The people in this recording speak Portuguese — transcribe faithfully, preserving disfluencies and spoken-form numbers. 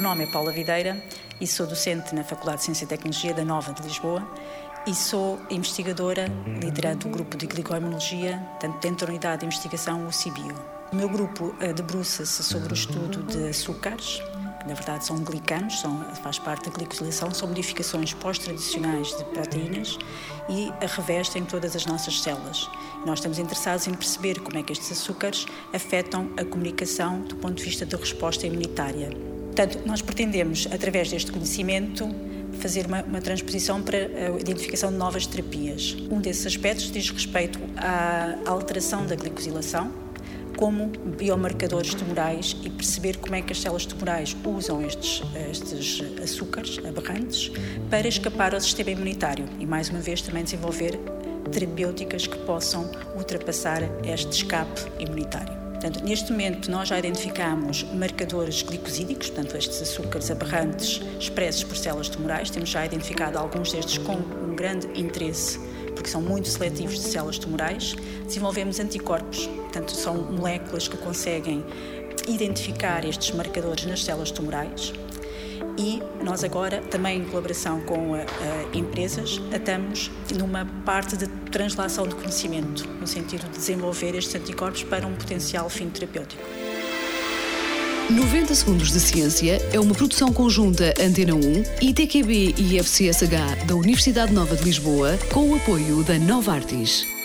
nome é Paula Videira e sou docente na Faculdade de Ciência e Tecnologia da Nova de Lisboa e sou investigadora liderando o grupo de glicoimunologia, tanto dentro da unidade de investigação, o CIBIO. O meu grupo debruça-se sobre o estudo de açúcares, que na verdade são glicanos, são, faz parte da glicosilação, são modificações pós-tradicionais de proteínas e a revestem todas as nossas células. Nós estamos interessados em perceber como é que estes açúcares afetam a comunicação do ponto de vista da resposta imunitária. Portanto, nós pretendemos, através deste conhecimento, fazer uma, uma transposição para a identificação de novas terapias. Um desses aspectos diz respeito à alteração da glicosilação como biomarcadores tumorais e perceber como é que as células tumorais usam estes, estes açúcares aberrantes para escapar ao sistema imunitário e, mais uma vez, também desenvolver terapêuticas que possam ultrapassar este escape imunitário. Portanto, neste momento, nós já identificamos marcadores glicosídicos, portanto, estes açúcares aberrantes expressos por células tumorais. Temos já identificado alguns destes com um grande interesse, porque são muito seletivos de células tumorais. Desenvolvemos anticorpos, portanto, são moléculas que conseguem identificar estes marcadores nas células tumorais. E nós agora, também em colaboração com a, a empresas, estamos numa parte de translação de conhecimento, no sentido de desenvolver estes anticorpos para um potencial fim terapêutico. noventa Segundos de Ciência é uma produção conjunta Antena um, I T Q B e I F C S H da Universidade Nova de Lisboa, com o apoio da Novartis.